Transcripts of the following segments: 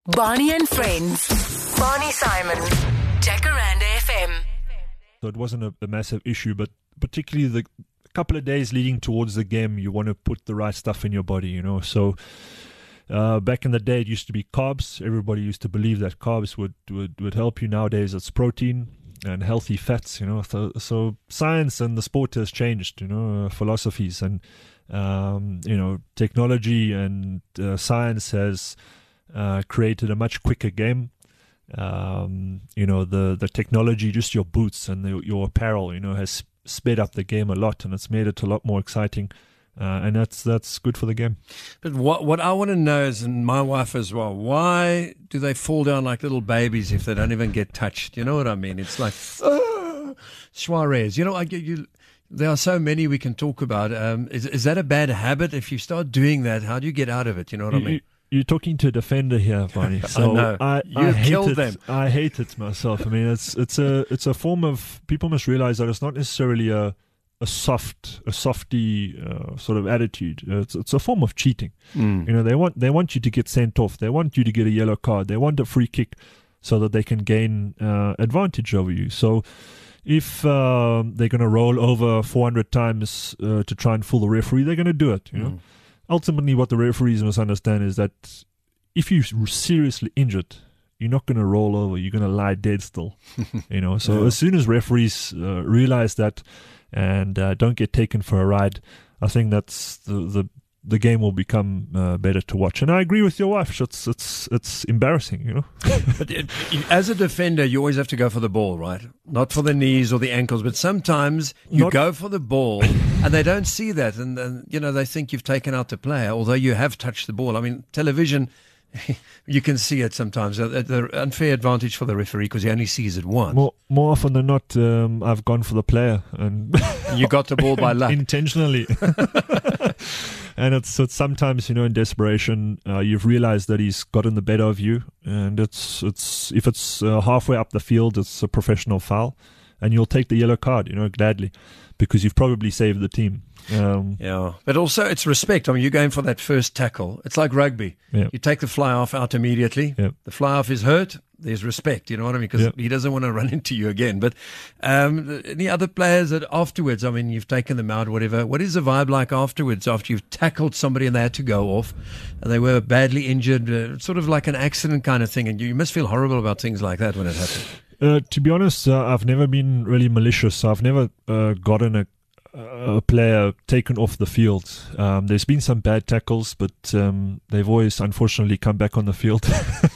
Barney and Friends. Barney Simon. Jacaranda FM. So it wasn't a massive issue, but particularly the couple of days leading towards the game, you want to put the right stuff in your body, you know. So back in the day, it used to be carbs. Everybody used to believe that carbs would help you. Nowadays, it's protein and healthy fats, you know. So science and the sport has changed, you know, philosophies and, you know, technology and science has created a much quicker game. You know, the technology, just your boots and your apparel, you know, has sped up the game a lot, and it's made it a lot more exciting. And that's good for the game. But what I want to know is, and my wife as well, why do they fall down like little babies if they don't even get touched? You know what I mean? It's like Suarez. You know, there are so many we can talk about. Is that a bad habit? If you start doing that, how do you get out of it? You know what I mean? You're talking to a defender here, Barney. So I know. You killed them. I hate it myself. I mean, it's a form of, people must realize that it's not necessarily a softy sort of attitude. It's a form of cheating. You know, they want you to get sent off. They want you to get a yellow card. They want a free kick so that they can gain advantage over you. So if they're going to roll over 400 times to try and fool the referee, they're going to do it. You know. Ultimately, what the referees must understand is that if you're seriously injured, you're not going to roll over. You're going to lie dead still. You know. So as soon as referees realize that and don't get taken for a ride, I think that's the game will become better to watch. And I agree with your wife. It's embarrassing, you know. But as a defender, you always have to go for the ball, right? Not for the knees or the ankles, but sometimes you go for the ball and they don't see that. And you know, they think you've taken out the player, although you have touched the ball. I mean, television, you can see it sometimes. The unfair advantage for the referee because he only sees it once. More often than not, I've gone for the player. And you got the ball by luck. Intentionally. And it's sometimes, you know, in desperation, you've realized that he's gotten the better of you, and it's if it's halfway up the field, it's a professional foul, and you'll take the yellow card, you know, gladly, because you've probably saved the team. Yeah, but also it's respect. I mean, you're going for that first tackle. It's like rugby. Yeah. You take the fly off out immediately. Yeah. The fly off is hurt. There's respect. You know what I mean? Because he doesn't want to run into you again. But any other players that afterwards, I mean, you've taken them out, whatever. What is the vibe like afterwards after you've tackled somebody and they had to go off and they were badly injured, sort of like an accident kind of thing? And you must feel horrible about things like that when it happens. To be honest, I've never been really malicious. I've never gotten a player taken off the field. There's been some bad tackles, but they've always unfortunately come back on the field.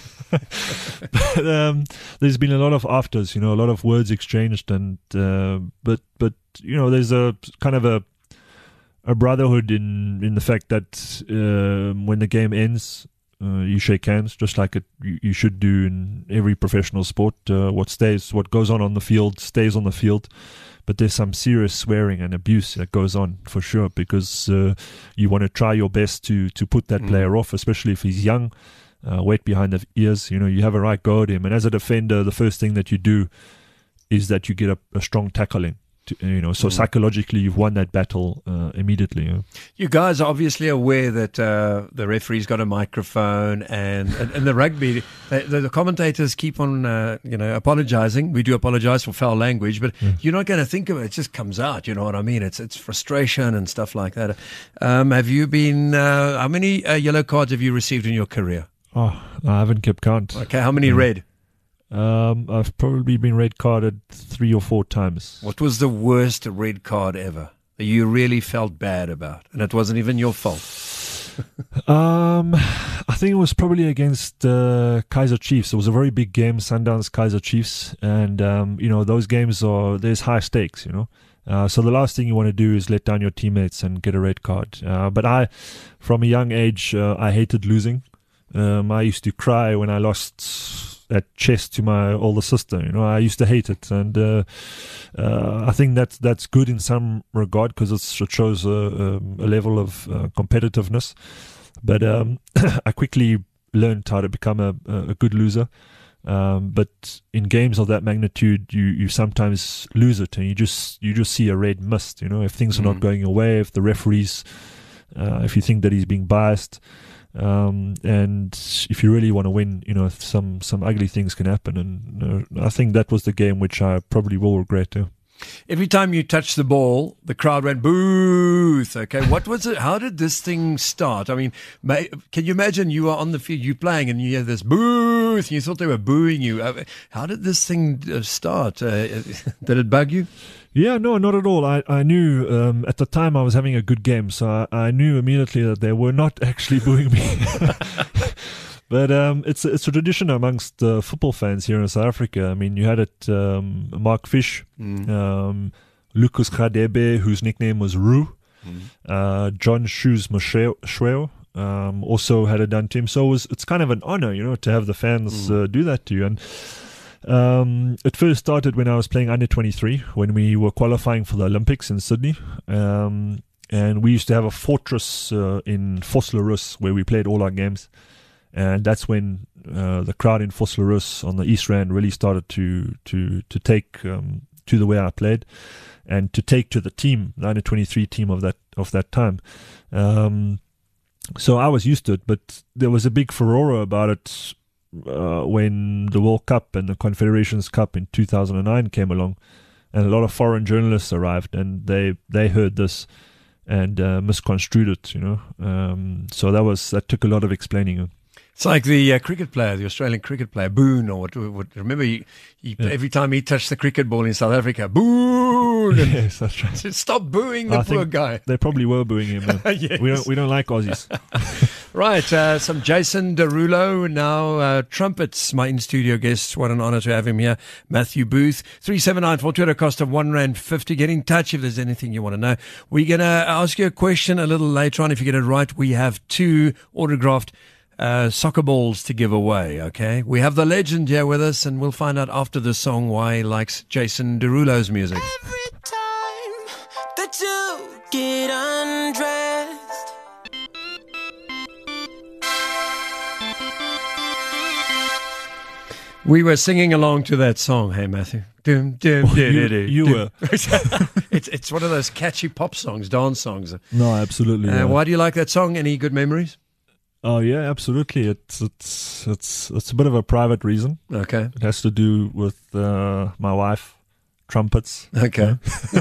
But there's been a lot of afters, you know, a lot of words exchanged, and but you know, there's a kind of a brotherhood in the fact that when the game ends, you shake hands, just like you should do in every professional sport. What goes on the field stays on the field. But there's some serious swearing and abuse that goes on for sure, because you want to try your best to put that player off, especially if he's young, wet behind the ears. You know, you have a right go at him. And as a defender, the first thing that you do is that you get a strong tackle in. You know, so psychologically, you've won that battle immediately. You know? You guys are obviously aware that the referee's got a microphone, and the rugby, the commentators keep on, apologizing. We do apologize for foul language, but you're not going to think of it. It just comes out. You know what I mean? It's frustration and stuff like that. Have you been? How many yellow cards have you received in your career? Oh, I haven't kept count. Okay, how many red? I've probably been red carded 3 or 4 times. What was the worst red card ever that you really felt bad about, and it wasn't even your fault? I think it was probably against Kaizer Chiefs. It was a very big game, Sundowns Kaizer Chiefs, and you know, those games there's high stakes, you know. So the last thing you want to do is let down your teammates and get a red card. But from a young age, I hated losing. I used to cry when I lost at chess to my older sister. You know, I used to hate it, and I think that's good in some regard, because it shows a level of competitiveness. But I quickly learned how to become a good loser. But in games of that magnitude, you sometimes lose it, and you just see a red mist. You know, if things are not going your way, if the referees, if you think that he's being biased. And if you really want to win, some ugly things can happen. And I think that was the game which I probably will regret too. Every time you touched the ball, the crowd went booth. Okay, what was it? How did this thing start? I mean, can you imagine you are on the field, you playing, and you hear this booth, and you thought they were booing you. How did this thing start? Did it bug you? Yeah, no, not at all. I knew at the time I was having a good game, so I knew immediately that they were not actually booing me. But it's a tradition amongst football fans here in South Africa. I mean, you had it Mark Fish, Lucas Radebe, whose nickname was Roo, John Shoes Mashweo, also had it done to him. So it's kind of an honor, to have the fans do that to you. And it first started when I was playing under 23, when we were qualifying for the Olympics in Sydney. And we used to have a fortress in Vosloorus where we played all our games. And that's when the crowd in Vosloorus on the East Rand really started to take to the way I played, and to take to the team, the under 23 team of that time. So I was used to it, but there was a big furore about it when the World Cup and the Confederations Cup in 2009 came along, and a lot of foreign journalists arrived, and they heard this and misconstrued it. So that took a lot of explaining. It's like the cricket player, the Australian cricket player, Boone, or what remember, every time he touched the cricket ball in South Africa, Boone! Yes, that's right. Said, stop booing the poor guy. They probably were booing him. Yes. We don't like Aussies. Right, some Jason Derulo, now trumpets, my in-studio guest. What an honor to have him here. Matthew Booth, 379 Twitter, cost of R1.50. Get in touch if there's anything you want to know. We're going to ask you a question a little later on. If you get it right, we have 2 autographed soccer balls to give away, okay? We have the legend here with us, and we'll find out after the song why he likes Jason Derulo's music. Every time that you get undressed, we were singing along to that song, hey Matthew. Doom, doom, You were. It's one of those catchy pop songs, dance songs. No, absolutely. Why do you like that song? Any good memories? Oh yeah, absolutely. It's a bit of a private reason. Okay. It has to do with my wife, trumpets. Okay.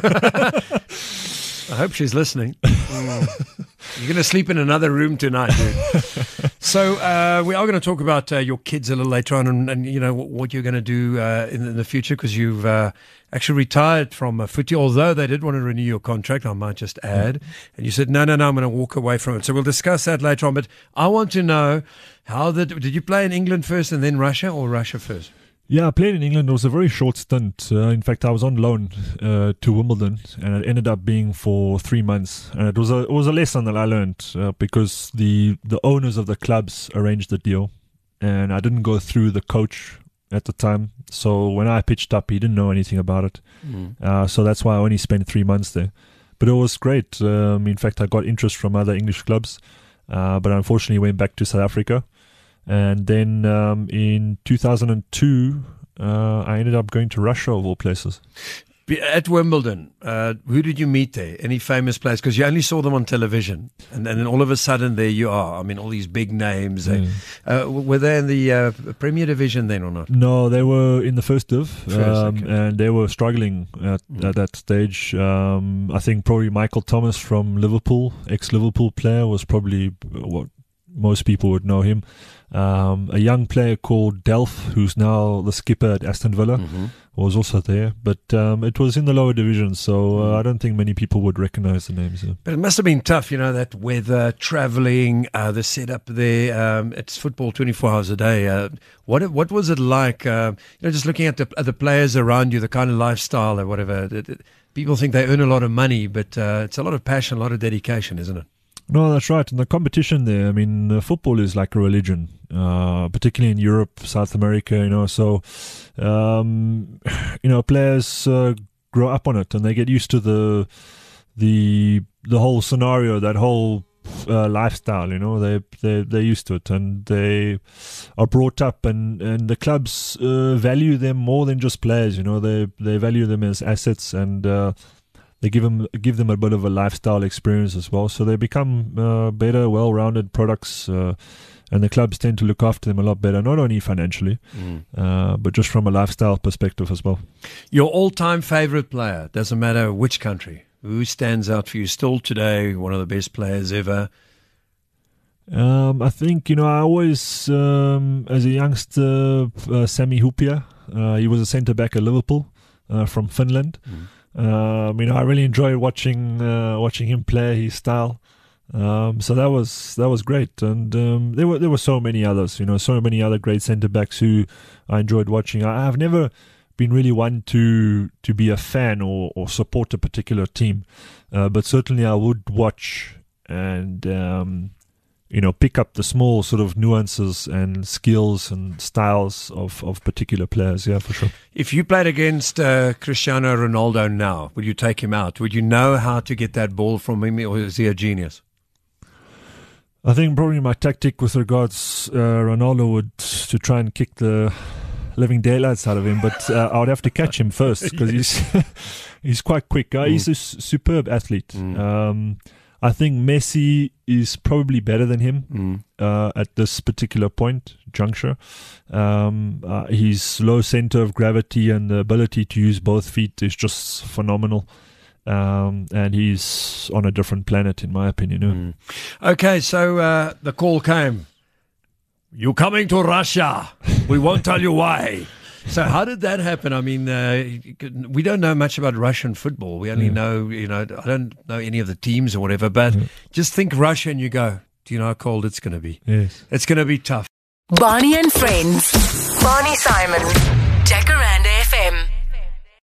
I hope she's listening. You're going to sleep in another room tonight, dude. So we are going to talk about your kids a little later on, and what you're going to do in the future, because you've actually retired from footy, although they did want to renew your contract, I might just add. And you said, no, I'm going to walk away from it. So we'll discuss that later on. But I want to know, did you play in England first and then Russia, or Russia first? Yeah, I played in England. It was a very short stint. In fact, I was on loan to Wimbledon, and it ended up being for 3 months. And it was a lesson that I learned because the owners of the clubs arranged the deal, and I didn't go through the coach at the time. So when I pitched up, he didn't know anything about it. So that's why I only spent 3 months there. But it was great. In fact, I got interest from other English clubs, but unfortunately went back to South Africa. And then in 2002, I ended up going to Russia, of all places. At Wimbledon, who did you meet there? Any famous players? Because you only saw them on television. And then all of a sudden, there you are. I mean, all these big names. Were they in the Premier Division then or not? No, they were in the First Div. Okay. And they were struggling at that stage. I think probably Michael Thomas from Liverpool, ex-Liverpool player, was probably what most people would know him. A young player called Delph, who's now the skipper at Aston Villa, was also there. But it was in the lower division, so I don't think many people would recognize the names. But it must have been tough, that weather, traveling, the setup there. It's football 24 hours a day. What was it like, just looking at the players around you, the kind of lifestyle or whatever. People think they earn a lot of money, but it's a lot of passion, a lot of dedication, isn't it? No, that's right. And the competition there, I mean, football is like a religion, particularly in Europe, South America, so, players grow up on it and they get used to the whole scenario, that whole lifestyle, they're used to it, and they are brought up, and the clubs value them more than just players, they value them as assets, and they give them a bit of a lifestyle experience as well. So they become better, well-rounded products, and the clubs tend to look after them a lot better, not only financially, but just from a lifestyle perspective as well. Your all-time favorite player, doesn't matter which country. Who stands out for you still today, one of the best players ever? I think, I always, as a youngster, Sami Hupia, he was a centre-back at Liverpool from Finland. I really enjoyed watching him play, his style. So that was great. And there were so many others, so many other great centre-backs who I enjoyed watching. I have never been really one to be a fan or support a particular team, but certainly I would watch and pick up the small sort of nuances and skills and styles of particular players. Yeah, for sure. If you played against Cristiano Ronaldo now, would you take him out? Would you know how to get that ball from him, or is he a genius? I think probably my tactic with regards Ronaldo would to try and kick the living daylights out of him, but I would have to catch him first because he's quite quick. He's a superb athlete. I think Messi is probably better than him at this particular juncture. His low center of gravity and the ability to use both feet is just phenomenal. And he's on a different planet, in my opinion. Okay, so the call came. You're coming to Russia. We won't tell you why. So how did that happen? I mean, we don't know much about Russian football. We only know, I don't know any of the teams or whatever, but just think Russia and you go, do you know how cold it's going to be? Yes. It's going to be tough. Barney and Friends. Barney Simon. Jack